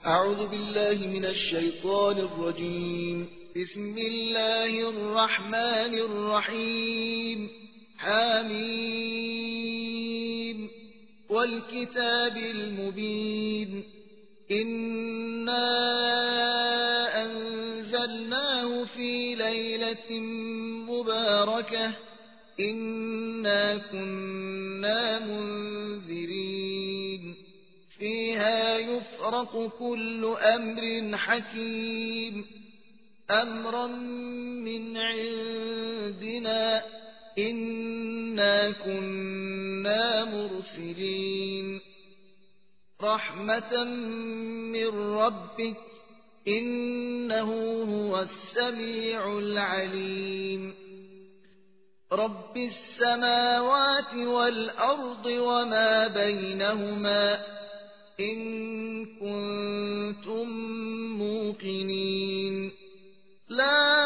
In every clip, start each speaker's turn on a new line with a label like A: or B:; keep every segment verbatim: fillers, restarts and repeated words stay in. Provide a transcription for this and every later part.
A: أعوذ بالله من الشيطان الرجيم. بسم الله الرحمن الرحيم. حميم والكتاب المبين. إنا أنزلناه في ليلة مباركة إنا كنا منذرين فيها يفرق كل أمر حكيم أمرا من عندنا إنا كنا مرسلين رحمة من ربك إنه هو السميع العليم رب السماوات والأرض وما بينهما إن كنتم موقنين لا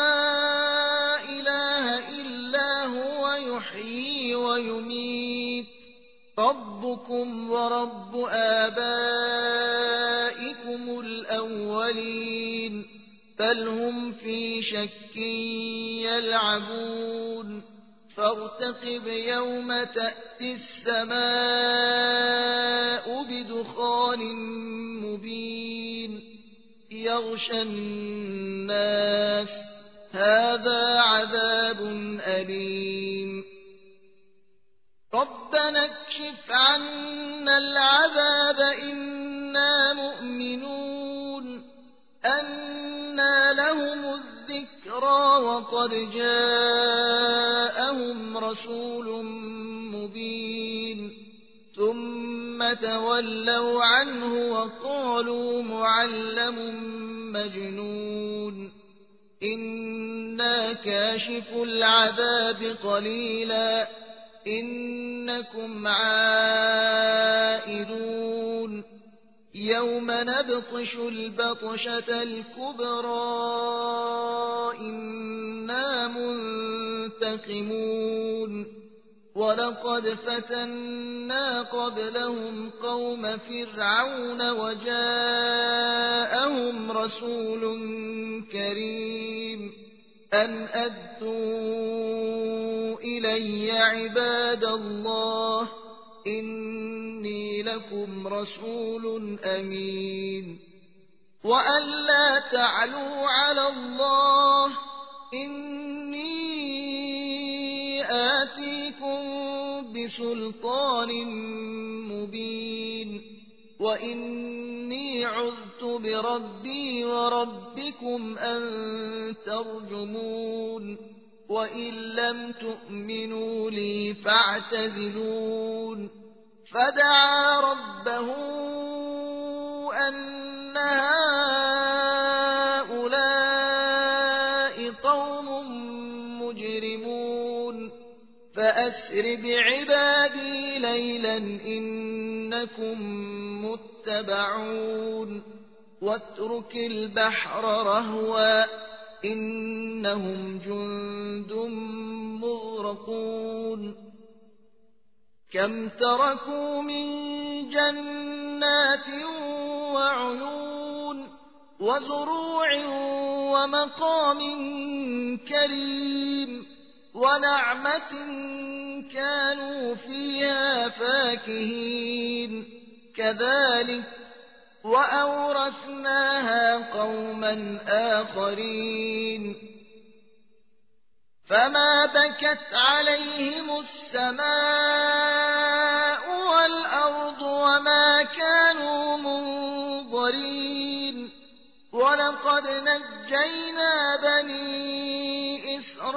A: إله إلا هو يحيي ويميت ربكم ورب آبائكم الأولين بل هم في شك يلعبون فارتقب يوم تأتي السماء بدخان مبين يغشى الناس هذا عذاب أليم ربنا اكشف عنا العذاب إنا مؤمنون أنى لهم الذكرى وقد جاءهم رسول مبين ثم تولوا عنه وقالوا معلم مجنون إنا كاشف العذاب قليلا إنكم عائدون يوم نبطش البطشة الكبرى إنا منتقمون ولقد فتنا قبلهم قوم فرعون وجاءهم رسول كريم أن أدوا إلي عباد الله إني لكم رسول أمين وأن لا تعلوا على الله إني آتيكم بسلطان مبين وإني عذت بربي وربكم أن ترجمون وإن لم تؤمنوا لي فاعتزلون فدعا ربه أن هؤلاء قوم مجرمون فأسر بعبادي ليلا إنكم متبعون واترك البحر رهوا إنهم جند مغرقون كم تركوا من جنات وعيون وزروع ومقام كريم ونعمة كانوا فيها فاكهين كذلك وأورثناها قوما آخرين فما بكت عليهم السماء والأرض وما كانوا منظرين ولقد نجينا بني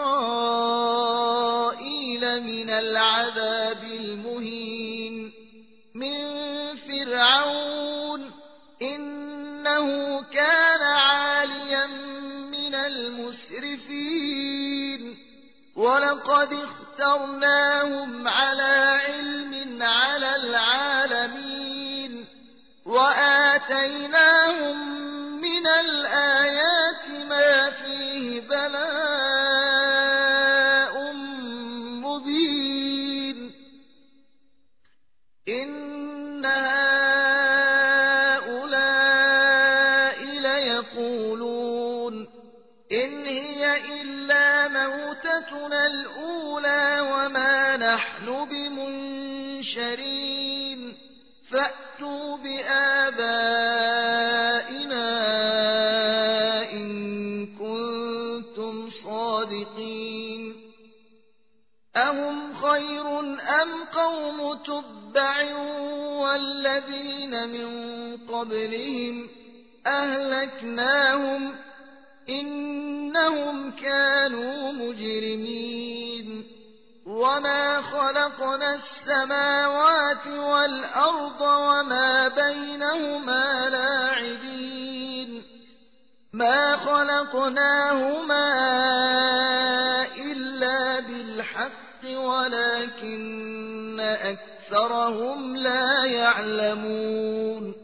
A: إسرائيل من العذاب المهين من فرعون إنه كان عاليا من المسرفين ولقد اخترناهم على علم على العالمين وآتيناهم من الآيات ما فيه بلاء مبين إن هؤلاء يقولون إن هي إلا موتتنا الأولى وما نحن بمنشرين فأتوا بآبائنا إن كنتم صادقين أهم خير أم قوم تبع والذين من قبلهم أهلكناهم إنهم كانوا مجرمين وما خلقنا السماوات والأرض وما بينهما لاعبين ما خلقناهما إلا بالحق ولكن أكثرهم لا يعلمون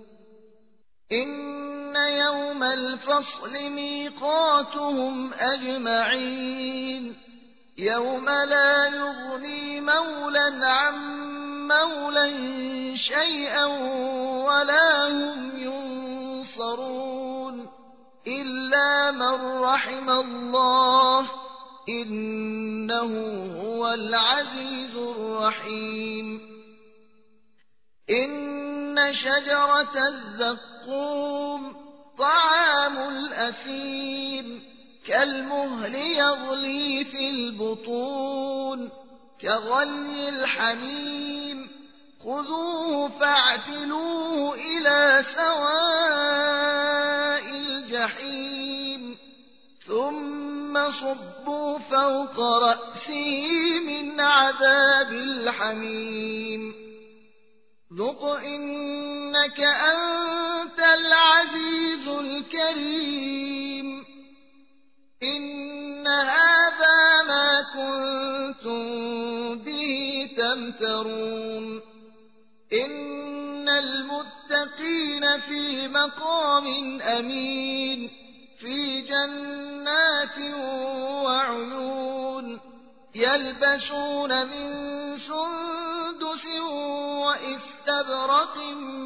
A: إن يوم الفصل ميقاتهم أجمعين يوم لا يغني مولى عن مولى شيئا ولا هم ينصرون إلا من رحم الله إنه هو العزيز الرحيم إن شجرة الزقوم طعام الأثيم كالمهل يغلي في البطون كغلي الحميم خذوه فاعتلوه إلى سواء الجحيم ثم صبوا فوق رأسه من عذاب الحميم ذق إنك أنت العزيز الكريم إن هذا ما كنتم به تمترون إن المتقين في مقام أمين في جنات وعيون يلبسون من سندس وإستبرق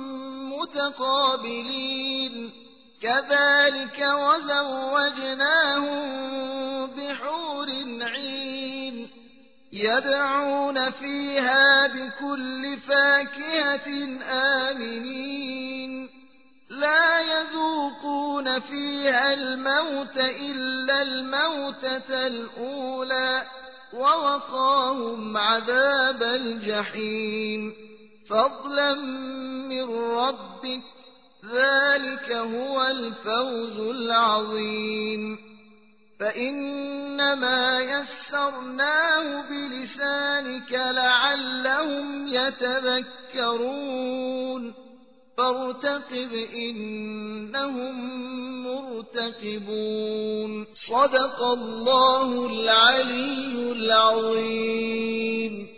A: متقابلين كذلك وزوجناهم بحور عين يدعون فيها بكل فاكهة آمنين لا يذوقون فيها الموت إلا الموتة الأولى ووقاهم عذاب الجحيم فضلا من ربك ذلك هو الفوز العظيم فإنما يسرناه بلسانك لعلهم يتذكرون فارتقب إنهم مرتقبون صدق الله العلي العظيم.